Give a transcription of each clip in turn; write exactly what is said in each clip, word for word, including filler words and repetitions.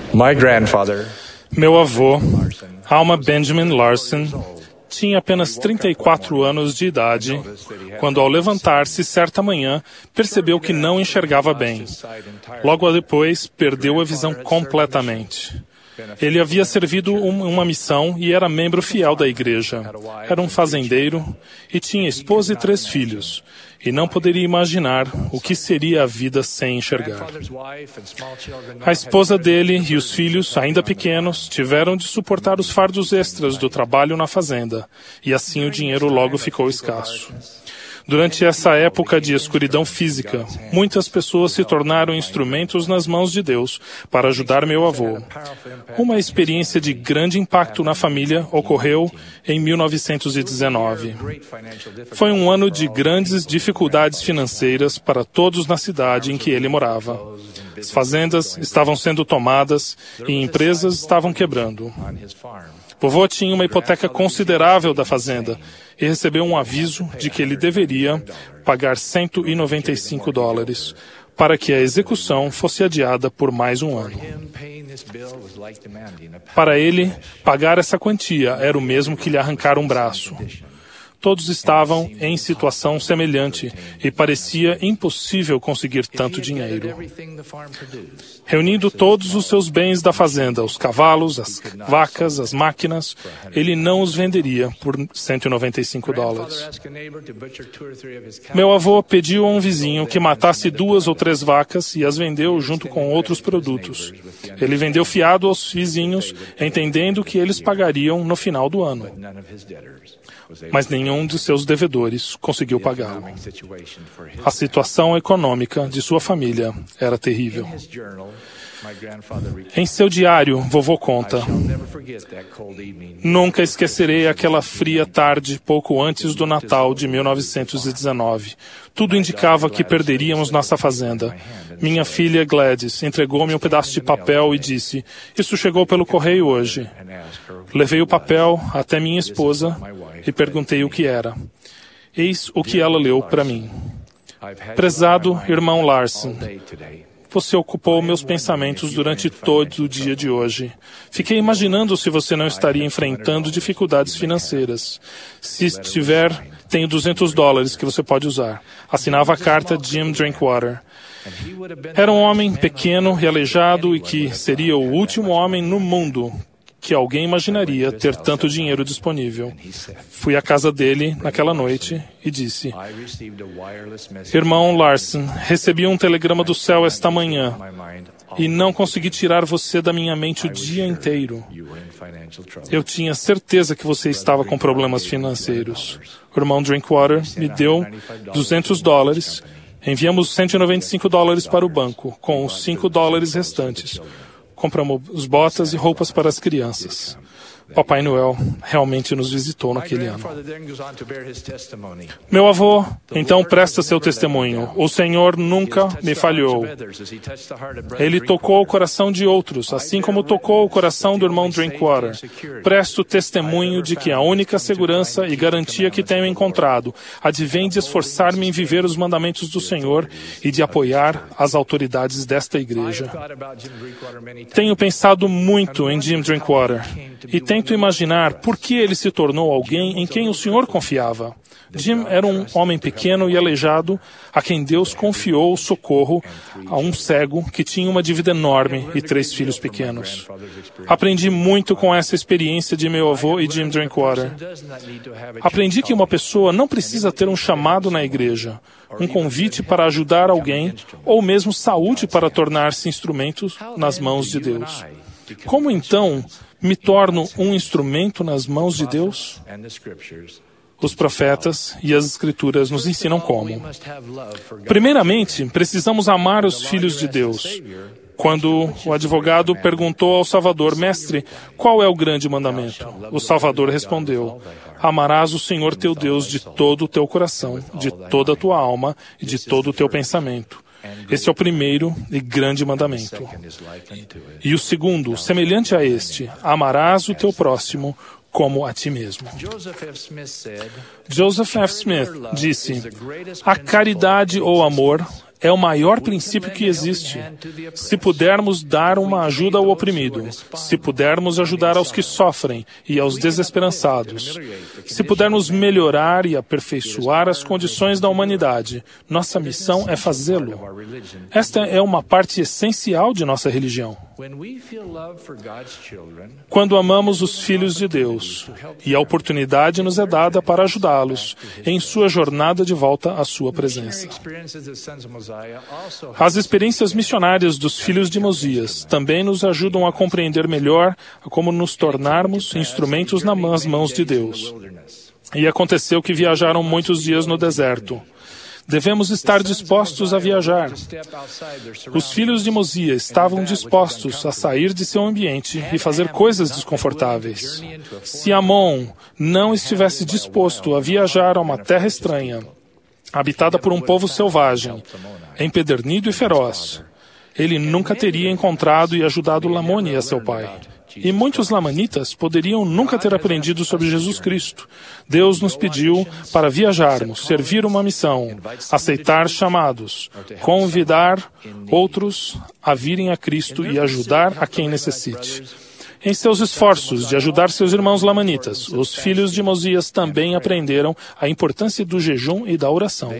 My grandfather, Meu avô, Alma Benjamin Larson, tinha apenas trinta e quatro anos de idade quando, ao levantar-se certa manhã, percebeu que não enxergava bem. Logo depois, perdeu a visão completamente. Ele havia servido um, uma missão e era membro fiel da igreja. Era um fazendeiro e tinha esposa e três filhos. E não poderia imaginar o que seria a vida sem enxergar. A esposa dele e os filhos, ainda pequenos, tiveram de suportar os fardos extras do trabalho na fazenda, e assim o dinheiro logo ficou escasso. Durante essa época de escuridão física, muitas pessoas se tornaram instrumentos nas mãos de Deus para ajudar meu avô. Uma experiência de grande impacto na família ocorreu em mil novecentos e dezenove. Foi um ano de grandes dificuldades financeiras para todos na cidade em que ele morava. As fazendas estavam sendo tomadas e empresas estavam quebrando. Vovô tinha uma hipoteca considerável da fazenda e recebeu um aviso de que ele deveria pagar cento e noventa e cinco dólares para que a execução fosse adiada por mais um ano. Para ele, pagar essa quantia era o mesmo que lhe arrancar um braço. Todos estavam em situação semelhante e parecia impossível conseguir tanto dinheiro. Reunindo todos os seus bens da fazenda, os cavalos, as vacas, as máquinas, ele não os venderia por cento e noventa e cinco dólares. Meu avô pediu a um vizinho que matasse duas ou três vacas e as vendeu junto com outros produtos. Ele vendeu fiado aos vizinhos, entendendo que eles pagariam no final do ano. Mas nenhum de seus devedores conseguiu pagá-lo. A situação econômica de sua família era terrível. Em seu diário, vovô conta: nunca esquecerei aquela fria tarde pouco antes do Natal de mil novecentos e dezenove. Tudo indicava que perderíamos nossa fazenda. Minha filha Gladys entregou-me um pedaço de papel e disse: "Isso chegou pelo correio hoje." Levei o papel até minha esposa e perguntei o que era. Eis o que ela leu para mim: "Prezado irmão Larson, você ocupou meus pensamentos durante todo o dia de hoje. Fiquei imaginando se você não estaria enfrentando dificuldades financeiras. Se estiver, tenho duzentos dólares que você pode usar." Assinava a carta Jim Drinkwater. Era um homem pequeno e aleijado e que seria o último homem no mundo que alguém imaginaria ter tanto dinheiro disponível. Fui à casa dele naquela noite e disse: "Irmão Larson, recebi um telegrama do céu esta manhã e não consegui tirar você da minha mente o dia inteiro. Eu tinha certeza que você estava com problemas financeiros. O irmão Drinkwater me deu duzentos dólares. Enviamos cento e noventa e cinco dólares para o banco, com os cinco dólares restantes. Compramos botas e roupas para as crianças. Papai Noel realmente nos visitou naquele ano." Meu avô, então, presta seu testemunho. "O Senhor nunca me falhou. Ele tocou o coração de outros, assim como tocou o coração do irmão Drinkwater. Presto testemunho de que a única segurança e garantia que tenho encontrado advém de esforçar-me em viver os mandamentos do Senhor e de apoiar as autoridades desta igreja. Tenho pensado muito em Jim Drinkwater e tento imaginar por que ele se tornou alguém em quem o Senhor confiava. Jim era um homem pequeno e aleijado a quem Deus confiou o socorro a um cego que tinha uma dívida enorme e três filhos pequenos. Aprendi muito com essa experiência de meu avô e Jim Drinkwater. Aprendi que uma pessoa não precisa ter um chamado na igreja, um convite para ajudar alguém ou mesmo saúde para tornar-se instrumento nas mãos de Deus. Como então me torno um instrumento nas mãos de Deus? Os profetas e as escrituras nos ensinam como. Primeiramente, precisamos amar os filhos de Deus. Quando o advogado perguntou ao Salvador: "Mestre, qual é o grande mandamento?" O Salvador respondeu: "Amarás o Senhor teu Deus de todo o teu coração, de toda a tua alma e de todo o teu pensamento." Esse é o primeiro e grande mandamento. E o segundo, semelhante a este: amarás o teu próximo como a ti mesmo. Joseph F. Smith disse: "A caridade ou amor é o maior princípio que existe. Se pudermos dar uma ajuda ao oprimido, se pudermos ajudar aos que sofrem e aos desesperançados, se pudermos melhorar e aperfeiçoar as condições da humanidade, nossa missão é fazê-lo. Esta é uma parte essencial de nossa religião. Quando amamos os filhos de Deus, e a oportunidade nos é dada para ajudá-los em sua jornada de volta à sua presença. As experiências missionárias dos filhos de Mosias também nos ajudam a compreender melhor como nos tornarmos instrumentos nas mãos de Deus. E aconteceu que viajaram muitos dias no deserto. Devemos estar dispostos a viajar. Os filhos de Mosias estavam dispostos a sair de seu ambiente e fazer coisas desconfortáveis. Se Amon não estivesse disposto a viajar a uma terra estranha, habitada por um povo selvagem, empedernido e feroz, ele nunca teria encontrado e ajudado Lamoni a seu pai. E muitos lamanitas poderiam nunca ter aprendido sobre Jesus Cristo. Deus nos pediu para viajarmos, servir uma missão, aceitar chamados, convidar outros a virem a Cristo e ajudar a quem necessite. Em seus esforços de ajudar seus irmãos lamanitas, os filhos de Mosias também aprenderam a importância do jejum e da oração.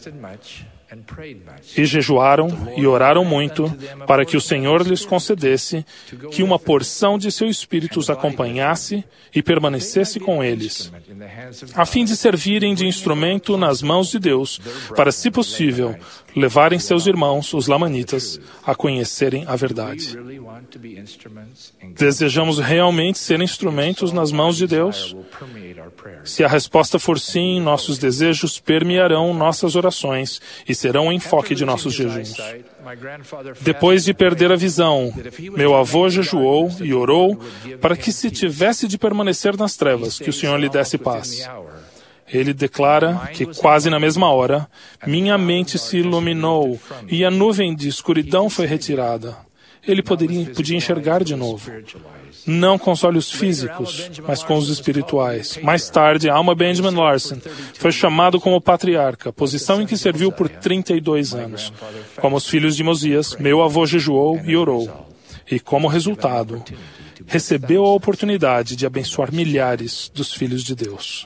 E jejuaram e oraram muito para que o Senhor lhes concedesse que uma porção de seu Espírito os acompanhasse e permanecesse com eles, a fim de servirem de instrumento nas mãos de Deus, para, se possível, levarem seus irmãos, os lamanitas, a conhecerem a verdade. Desejamos realmente ser instrumentos nas mãos de Deus? Se a resposta for sim, nossos desejos permearão nossas orações e serão o enfoque de nossos jejuns. Depois de perder a visão, meu avô jejuou e orou para que, se tivesse de permanecer nas trevas, que o Senhor lhe desse paz. Ele declara que, quase na mesma hora, minha mente se iluminou e a nuvem de escuridão foi retirada. Ele poderia, podia enxergar de novo. Não com os olhos físicos, mas com os espirituais. Mais tarde, Alma Benjamin Larson foi chamado como patriarca, posição em que serviu por trinta e dois anos. Como os filhos de Mosias, meu avô jejuou e orou. E, como resultado, recebeu a oportunidade de abençoar milhares dos filhos de Deus.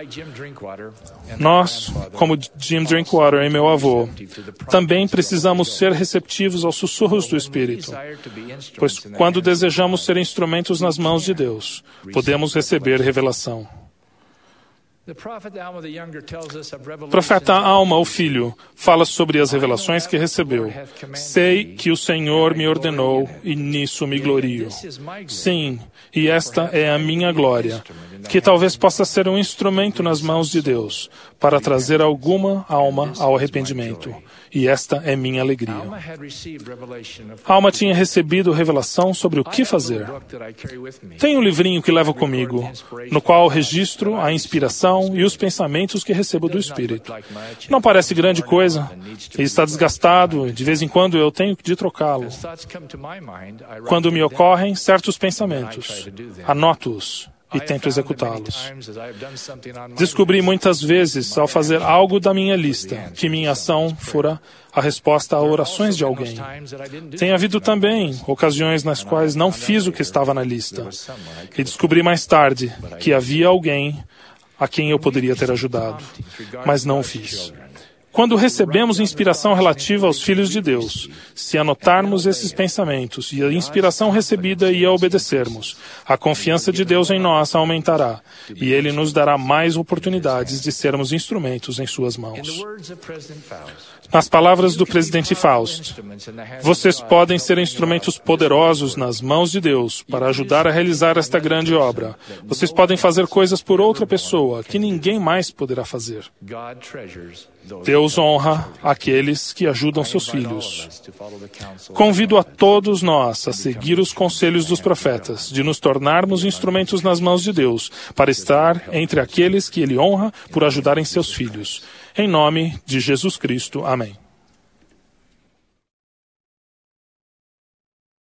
Nós, como Jim Drinkwater e meu avô, também precisamos ser receptivos aos sussurros do Espírito, pois quando desejamos ser instrumentos nas mãos de Deus, podemos receber revelação. O profeta Alma, o filho, fala sobre as revelações que recebeu. Sei que o Senhor me ordenou e nisso me glorio. Sim, e esta é a minha glória, que talvez possa ser um instrumento nas mãos de Deus para trazer alguma alma ao arrependimento. E esta é minha alegria. Alma tinha recebido revelação sobre o que fazer. Tenho um livrinho que levo comigo, no qual registro a inspiração e os pensamentos que recebo do Espírito. Não parece grande coisa, ele está desgastado e de vez em quando eu tenho de trocá-lo. Quando me ocorrem certos pensamentos, anoto-os e tento executá-los. Descobri muitas vezes, ao fazer algo da minha lista, que minha ação fora a resposta a orações de alguém. Tem havido também ocasiões nas quais não fiz o que estava na lista, e descobri mais tarde que havia alguém a quem eu poderia ter ajudado, mas não o fiz. Quando recebemos inspiração relativa aos filhos de Deus, se anotarmos esses pensamentos e a inspiração recebida e a obedecermos, a confiança de Deus em nós aumentará e Ele nos dará mais oportunidades de sermos instrumentos em Suas mãos. Nas palavras do presidente Faust, vocês podem ser instrumentos poderosos nas mãos de Deus para ajudar a realizar esta grande obra. Vocês podem fazer coisas por outra pessoa que ninguém mais poderá fazer. Deus honra aqueles que ajudam seus filhos. Convido a todos nós a seguir os conselhos dos profetas, de nos tornarmos instrumentos nas mãos de Deus, para estar entre aqueles que Ele honra por ajudarem seus filhos. Em nome de Jesus Cristo. Amém.